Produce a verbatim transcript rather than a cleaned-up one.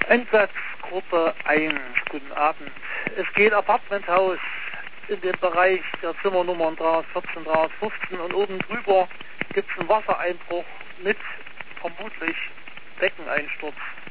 Einsatzgruppe eins, guten Abend. Es geht Apartmenthaus in dem Bereich der Zimmernummern dreihundertvierzehn, dreihundertfünfzehn und oben drüber gibt es einen Wassereinbruch mit vermutlich Beckeneinsturz.